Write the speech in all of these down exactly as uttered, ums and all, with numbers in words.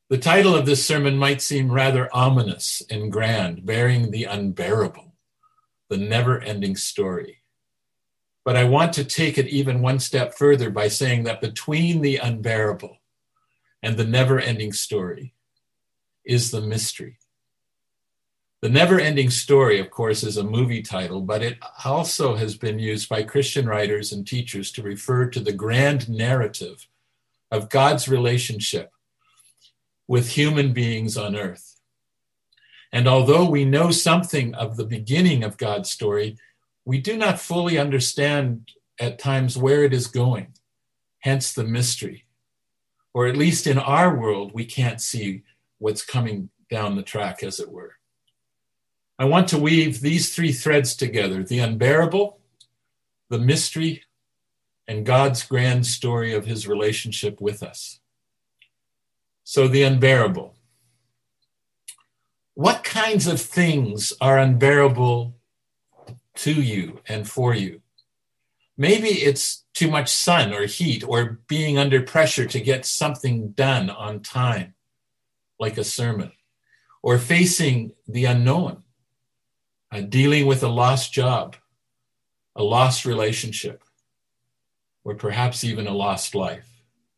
The title of this sermon might seem rather ominous and grand, bearing the unbearable, the never-ending story. But I want to take it even one step further by saying that between the unbearable and the never-ending story is the mystery. The never-ending story, of course, is a movie title, but it also has been used by Christian writers and teachers to refer to the grand narrative of God's relationship with human beings on earth. And although we know something of the beginning of God's story, we do not fully understand at times where it is going, hence the mystery. Or at least in our world, we can't see what's coming down the track, as it were. I want to weave these three threads together: the unbearable, the mystery, and God's grand story of his relationship with us. So the unbearable. What kinds of things are unbearable to you and for you? Maybe it's too much sun or heat, or being under pressure to get something done on time, like a sermon, or facing the unknown, uh, dealing with a lost job, a lost relationship, or perhaps even a lost life.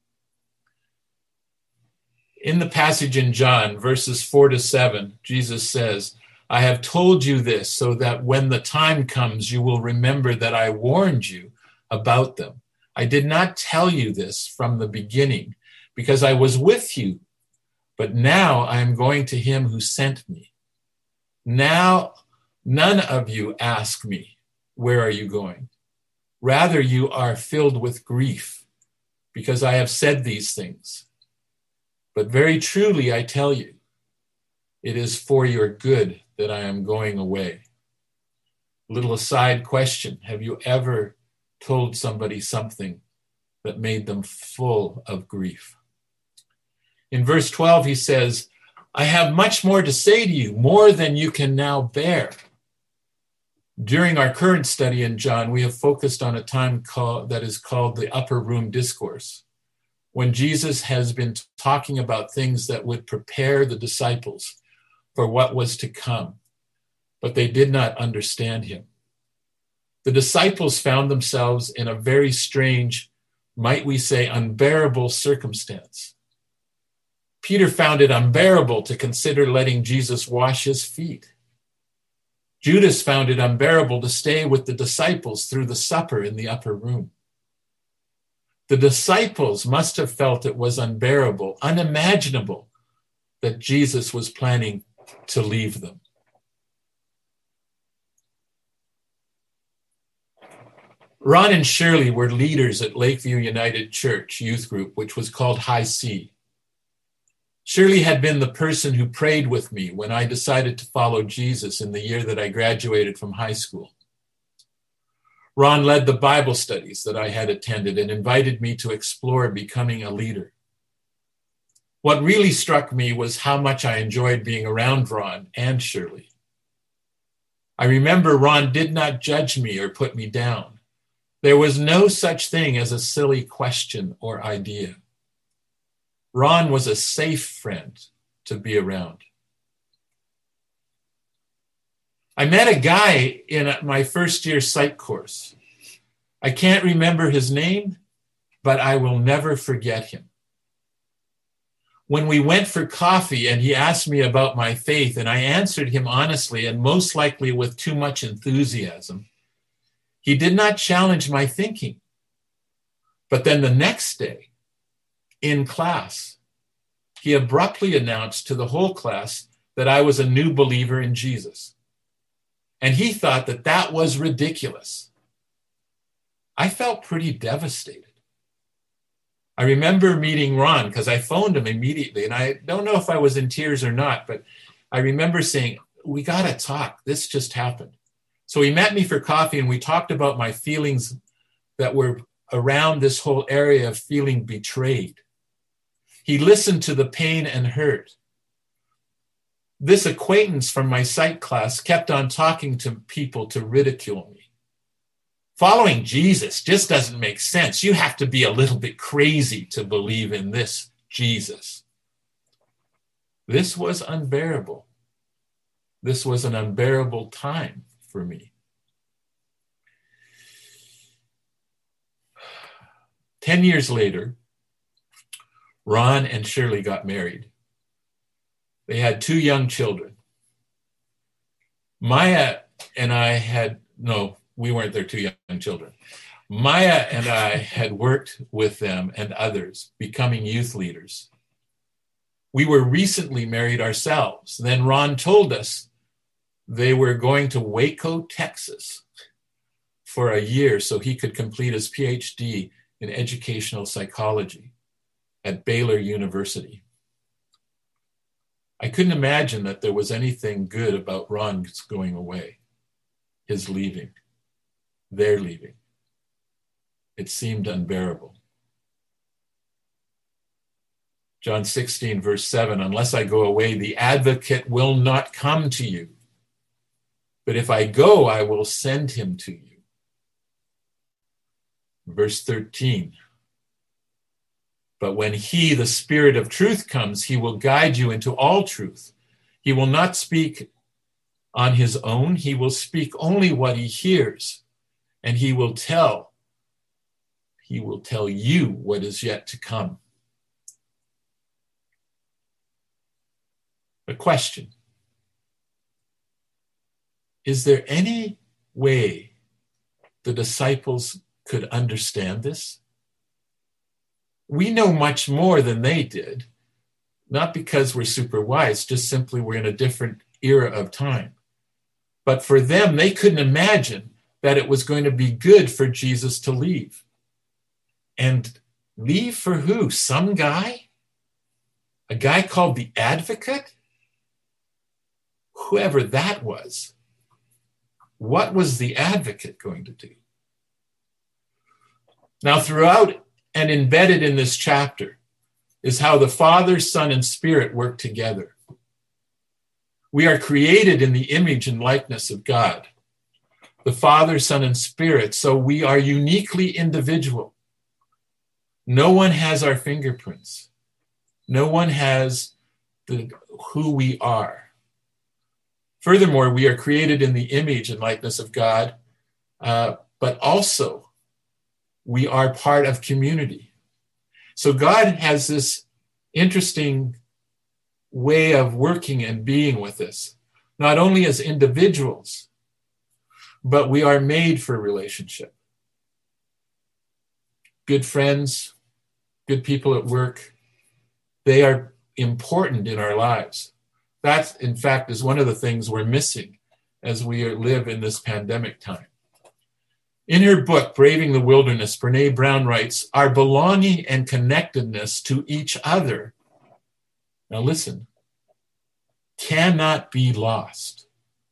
In the passage in John, verses four to seven, Jesus says, "I have told you this so that when the time comes, you will remember that I warned you about them. I did not tell you this from the beginning because I was with you, but now I am going to him who sent me. Now, none of you ask me, 'Where are you going?' Rather, you are filled with grief because I have said these things. But very truly, I tell you, it is for your good that I am going away." Little aside question: have you ever told somebody something that made them full of grief? In verse twelve, he says, "I have much more to say to you, more than you can now bear." During our current study in John, we have focused on a time call, that is called the Upper Room Discourse, when Jesus has been talking about things that would prepare the disciples for what was to come, but they did not understand him. The disciples found themselves in a very strange, might we say, unbearable circumstance. Peter found it unbearable to consider letting Jesus wash his feet. Judas found it unbearable to stay with the disciples through the supper in the upper room. The disciples must have felt it was unbearable, unimaginable, that Jesus was planning to leave them. Ron and Shirley were leaders at Lakeview United Church youth group, which was called High C. Shirley had been the person who prayed with me when I decided to follow Jesus in the year that I graduated from high school. Ron led the Bible studies that I had attended and invited me to explore becoming a leader. What really struck me was how much I enjoyed being around Ron and Shirley. I remember Ron did not judge me or put me down. There was no such thing as a silly question or idea. Ron was a safe friend to be around. I met a guy in my first year psych course. I can't remember his name, but I will never forget him. When we went for coffee and he asked me about my faith, and I answered him honestly and most likely with too much enthusiasm, he did not challenge my thinking. But then the next day, in class, he abruptly announced to the whole class that I was a new believer in Jesus. And he thought that that was ridiculous. I felt pretty devastated. I remember meeting Ron because I phoned him immediately, and I don't know if I was in tears or not, but I remember saying, "We got to talk. This just happened." So he met me for coffee, and we talked about my feelings that were around this whole area of feeling betrayed. He listened to the pain and hurt. This acquaintance from my psych class kept on talking to people to ridicule me. "Following Jesus just doesn't make sense. You have to be a little bit crazy to believe in this Jesus." This was unbearable. This was an unbearable time for me. Ten years later, Ron and Shirley got married. They had two young children. Maya and I had, no, we weren't their two young children. Maya and I had worked with them and others, becoming youth leaders. We were recently married ourselves. Then Ron told us they were going to Waco, Texas for a year so he could complete his P H D in educational psychology at Baylor University. I couldn't imagine that there was anything good about Ron's going away, his leaving, their leaving. It seemed unbearable. John sixteen, verse seven, unless I go away, the advocate will not come to you. But if I go, I will send him to you. Verse thirteen, but when he, the Spirit of truth, comes, he will guide you into all truth. He will not speak on his own. He will speak only what he hears, and he will tell, he will tell you what is yet to come. A question. Is there any way the disciples could understand this? We know much more than they did, not because we're super wise, just simply we're in a different era of time. But for them, they couldn't imagine that it was going to be good for Jesus to leave. And leave for who? Some guy? A guy called the Advocate? Whoever that was. What was the Advocate going to do? Now, throughout and embedded in this chapter is how the Father, Son, and Spirit work together. We are created in the image and likeness of God, the Father, Son, and Spirit, so we are uniquely individual. No one has our fingerprints. No one has the, who we are. Furthermore, we are created in the image and likeness of God, uh, but also we are part of community. So God has this interesting way of working and being with us, not only as individuals, but we are made for relationship. Good friends, good people at work, they are important in our lives. That, in fact, is one of the things we're missing as we live in this pandemic time. In her book, Braving the Wilderness, Brené Brown writes, our belonging and connectedness to each other, now listen, cannot be lost.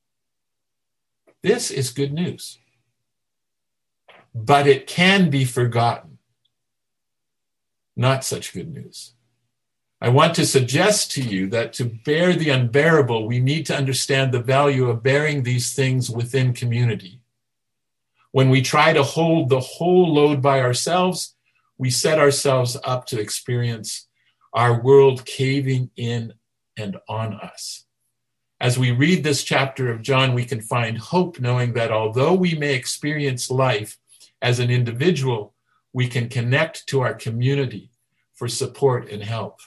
This is good news. But it can be forgotten. Not such good news. I want to suggest to you that to bear the unbearable, we need to understand the value of bearing these things within community. When we try to hold the whole load by ourselves, we set ourselves up to experience our world caving in and on us. As we read this chapter of John, we can find hope knowing that although we may experience life as an individual, we can connect to our community for support and help.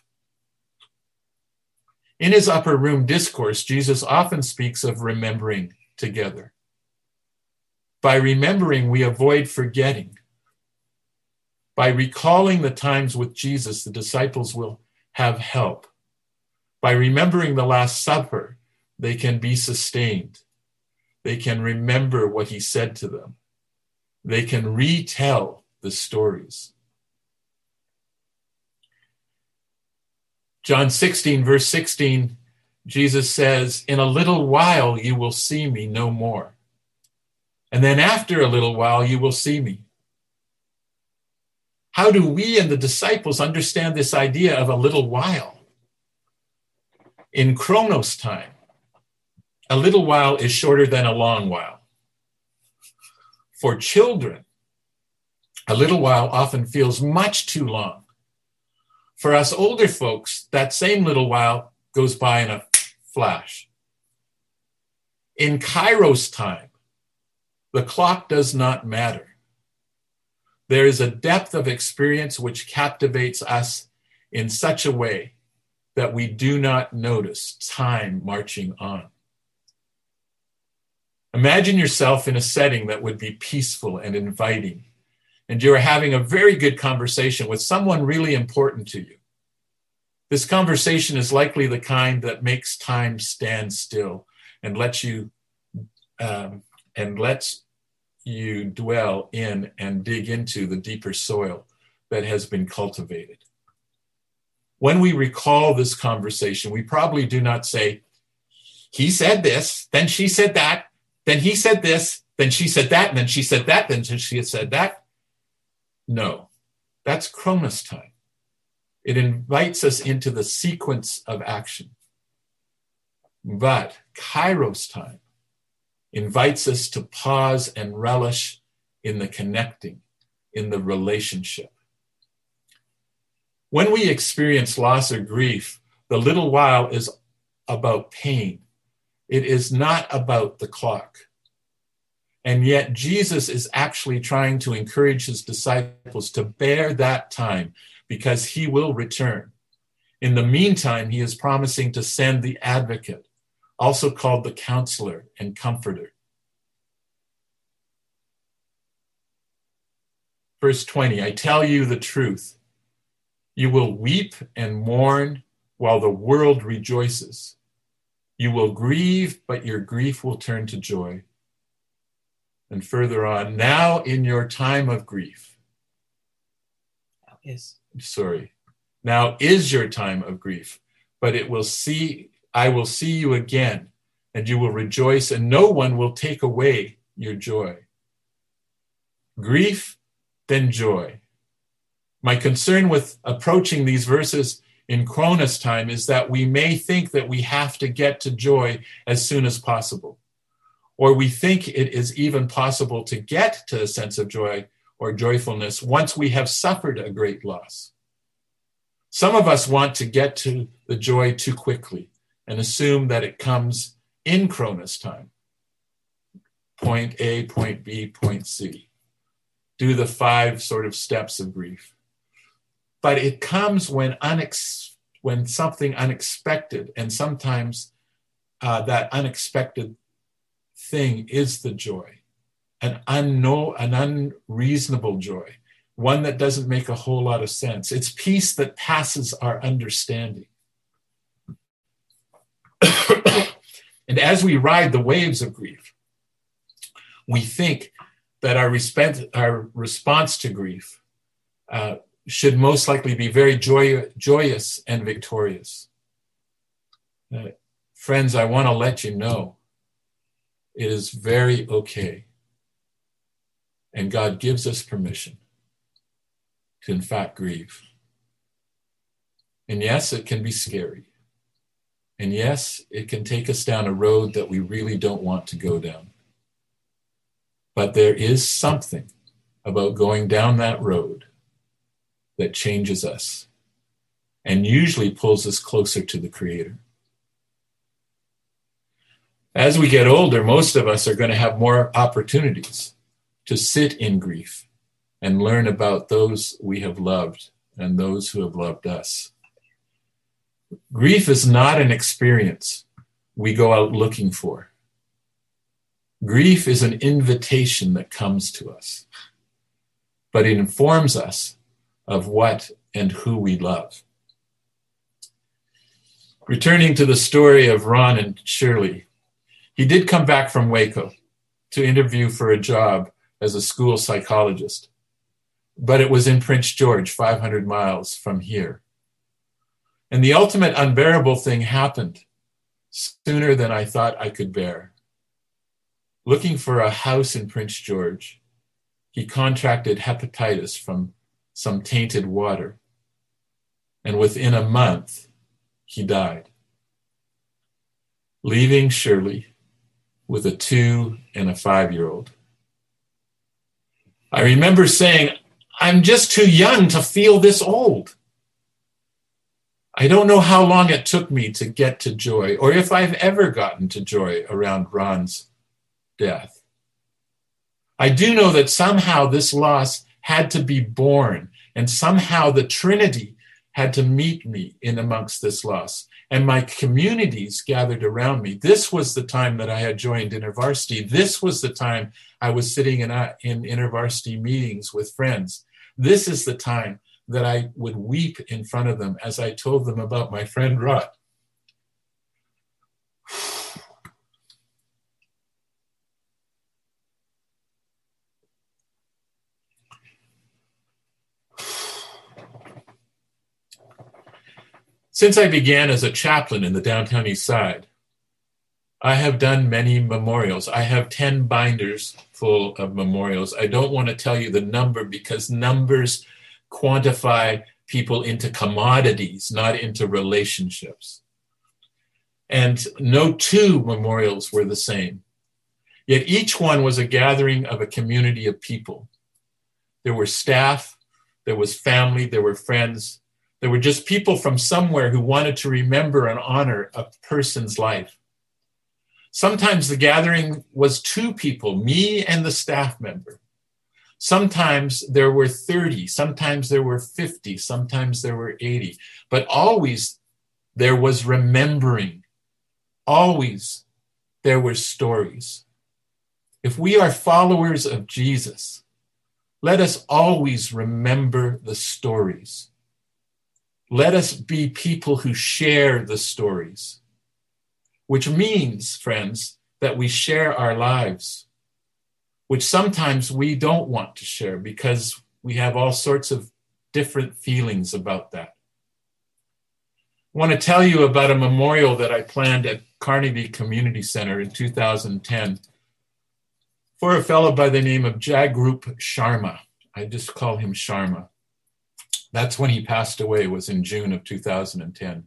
In his upper room discourse, Jesus often speaks of remembering together. By remembering, we avoid forgetting. By recalling the times with Jesus, the disciples will have help. By remembering the Last Supper, they can be sustained. They can remember what he said to them. They can retell the stories. John sixteen, verse sixteen, Jesus says, in a little while you will see me no more. And then after a little while you will see me. How do we and the disciples understand this idea of a little while? In Chronos time, a little while is shorter than a long while. For children, a little while often feels much too long. For us older folks, that same little while goes by in a flash. In Kairos time, the clock does not matter. There is a depth of experience which captivates us in such a way that we do not notice time marching on. Imagine yourself in a setting that would be peaceful and inviting, and you are having a very good conversation with someone really important to you. This conversation is likely the kind that makes time stand still and lets you um, and lets you dwell in and dig into the deeper soil that has been cultivated. When we recall this conversation, we probably do not say, he said this, then she said that, then he said this, then she said that, and then she said that, then she said that. No, that's Chronos time. It invites us into the sequence of action. But Kairos time invites us to pause and relish in the connecting, in the relationship. When we experience loss or grief, the little while is about pain. It is not about the clock. And yet Jesus is actually trying to encourage his disciples to bear that time because he will return. In the meantime, he is promising to send the advocate, also called the counselor and comforter. Verse twenty, I tell you the truth. You will weep and mourn while the world rejoices. You will grieve, but your grief will turn to joy. And further on, now in your time of grief. Now is. Sorry. Now is your time of grief, but it will see, I will see you again, and you will rejoice, and no one will take away your joy. Grief, then joy. My concern with approaching these verses in Chronos time is that we may think that we have to get to joy as soon as possible. Or we think it is even possible to get to a sense of joy or joyfulness once we have suffered a great loss. Some of us want to get to the joy too quickly and assume that it comes in Chronos time. Point A, point B, point C. Do the five sort of steps of grief. But it comes when unex- when something unexpected, and sometimes uh, that unexpected thing is the joy, an unknown, an unreasonable joy, one that doesn't make a whole lot of sense. It's peace that passes our understanding. And as we ride the waves of grief, we think that our, resp- our response to grief uh, should most likely be very joy- joyous and victorious. Uh, friends, I want to let you know it is very okay. And God gives us permission to, in fact, grieve. And yes, it can be scary. And yes, it can take us down a road that we really don't want to go down. But there is something about going down that road that changes us and usually pulls us closer to the Creator. As we get older, most of us are going to have more opportunities to sit in grief and learn about those we have loved and those who have loved us. Grief is not an experience we go out looking for. Grief is an invitation that comes to us, but it informs us of what and who we love. Returning to the story of Ron and Shirley, he did come back from Waco to interview for a job as a school psychologist, but it was in Prince George, five hundred miles from here. And the ultimate unbearable thing happened sooner than I thought I could bear. Looking for a house in Prince George, he contracted hepatitis from some tainted water, and within a month, he died, leaving Shirley with a two and a five-year-old. I remember saying, I'm just too young to feel this old. I don't know how long it took me to get to joy, or if I've ever gotten to joy around Ron's death. I do know that somehow this loss had to be born, and somehow the Trinity had to meet me in amongst this loss. And my communities gathered around me. This was the time that I had joined InterVarsity. This was the time I was sitting in, uh, in InterVarsity meetings with friends. This is the time that I would weep in front of them as I told them about my friend Rod. Since I began as a chaplain in the downtown East Side, I have done many memorials. I have ten binders full of memorials. I don't want to tell you the number because numbers quantify people into commodities, not into relationships. And no two memorials were the same. Yet each one was a gathering of a community of people. There were staff, there was family, there were friends. There were just people from somewhere who wanted to remember and honor a person's life. Sometimes the gathering was two people, me and the staff member. Sometimes there were thirty, sometimes there were fifty, sometimes there were eighty. But always there was remembering. Always there were stories. If we are followers of Jesus, let us always remember the stories. Let us be people who share the stories, which means, friends, that we share our lives, which sometimes we don't want to share because we have all sorts of different feelings about that. I want to tell you about a memorial that I planned at Carnegie Community Center in two thousand ten for a fellow by the name of Jagrup Sharma. I just call him Sharma. That's when he passed away, was in June of two thousand ten.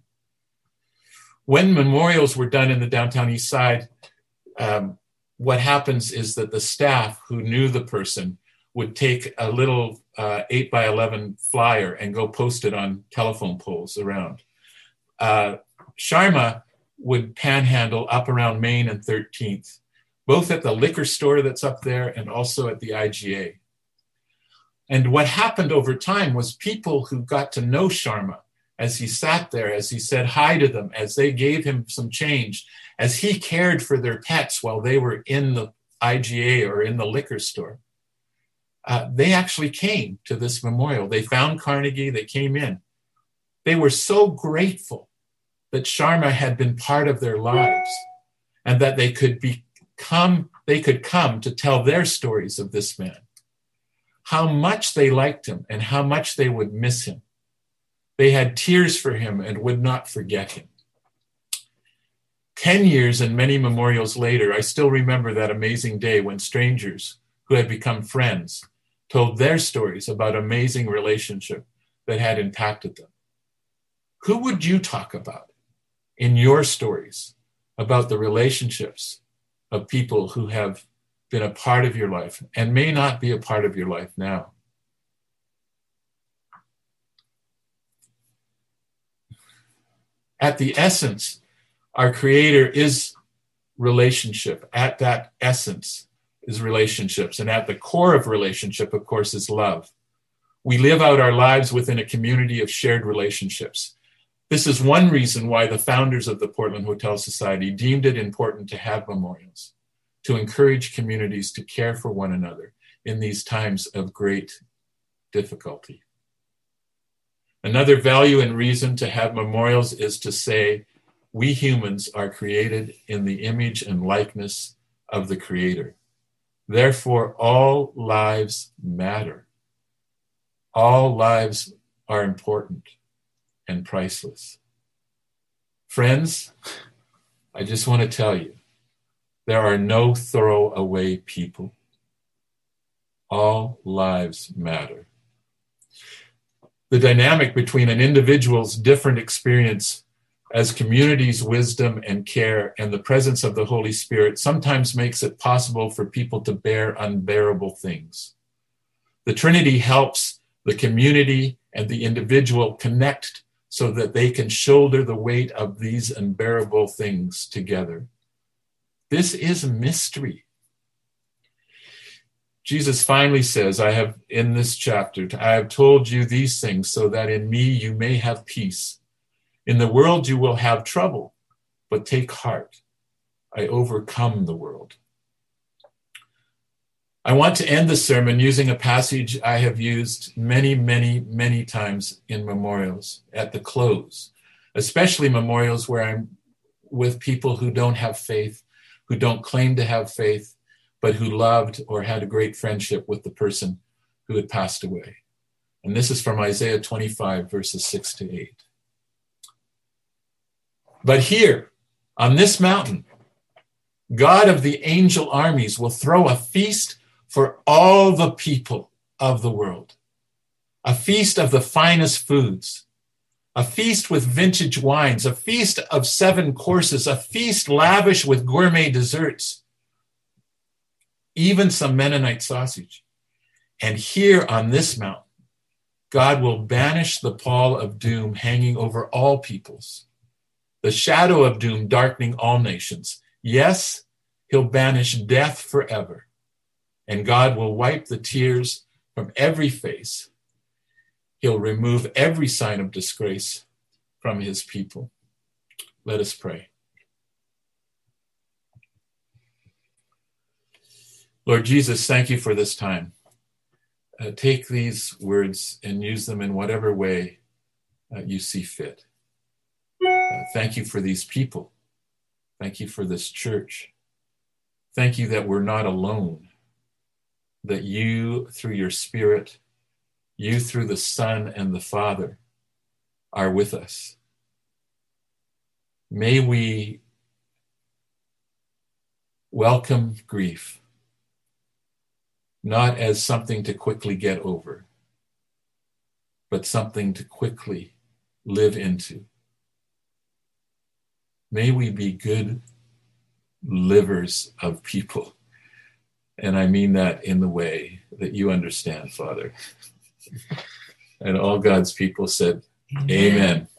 When memorials were done in the downtown East Side, um, what happens is that the staff who knew the person would take a little uh, eight by eleven flyer and go post it on telephone poles around. Uh, Sharma would panhandle up around Main and thirteenth, both at the liquor store that's up there and also at the I G A. And what happened over time was people who got to know Sharma as he sat there, as he said hi to them, as they gave him some change, as he cared for their pets while they were in the I G A or in the liquor store. Uh, they actually came to this memorial. They found Carnegie, they came in. They were so grateful that Sharma had been part of their lives and that they could become, they could come to tell their stories of this man. How much they liked him and how much they would miss him. They had tears for him and would not forget him. Ten years and many memorials later, I still remember that amazing day when strangers who had become friends told their stories about amazing relationship that had impacted them. Who would you talk about in your stories about the relationships of people who have been a part of your life and may not be a part of your life now? At the essence, our Creator is relationship. At that essence is relationships. And at the core of relationship, of course, is love. We live out our lives within a community of shared relationships. This is one reason why the founders of the Portland Hotel Society deemed it important to have memorials, to encourage communities to care for one another in these times of great difficulty. Another value and reason to have memorials is to say, we humans are created in the image and likeness of the Creator. Therefore, all lives matter. All lives are important and priceless. Friends, I just want to tell you, there are no throwaway people. All lives matter. The dynamic between an individual's different experience as community's wisdom and care and the presence of the Holy Spirit sometimes makes it possible for people to bear unbearable things. The Trinity helps the community and the individual connect so that they can shoulder the weight of these unbearable things together. This is a mystery. Jesus finally says, I have, in this chapter, I have told you these things so that in me you may have peace. In the world you will have trouble, but take heart. I overcome the world. I want to end the sermon using a passage I have used many, many, many times in memorials at the close, especially memorials where I'm with people who don't have faith, who don't claim to have faith, but who loved or had a great friendship with the person who had passed away. And this is from Isaiah twenty-five, verses six to eight. But here, on this mountain, God of the angel armies will throw a feast for all the people of the world, a feast of the finest foods, a feast with vintage wines, a feast of seven courses, a feast lavish with gourmet desserts, even some Mennonite sausage. And here on this mountain, God will banish the pall of doom hanging over all peoples, the shadow of doom darkening all nations. Yes, he'll banish death forever, and God will wipe the tears from every face. He'll remove every sign of disgrace from his people. Let us pray. Lord Jesus, thank you for this time. Uh, take these words and use them in whatever way uh, you see fit. Uh, thank you for these people. Thank you for this church. Thank you that we're not alone, that you, through your Spirit, you through the Son and the Father, are with us. May we welcome grief, not as something to quickly get over, but something to quickly live into. May we be good livers of people. And I mean that in the way that you understand, Father. And all God's people said, Amen. Amen.